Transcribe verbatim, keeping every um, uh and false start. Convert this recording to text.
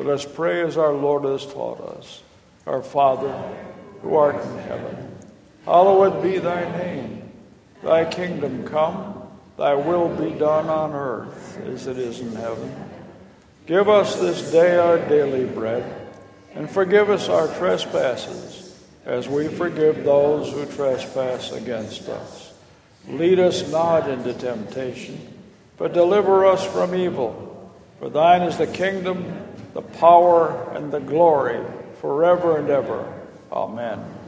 Let us pray as our Lord has taught us. Our Father, who art in heaven, hallowed be thy name. Thy kingdom come, thy will be done on earth as it is in heaven. Give us this day our daily bread, and forgive us our trespasses, as we forgive those who trespass against us. Lead us not into temptation, but deliver us from evil. For thine is the kingdom, the power, and the glory, forever and ever. Amen.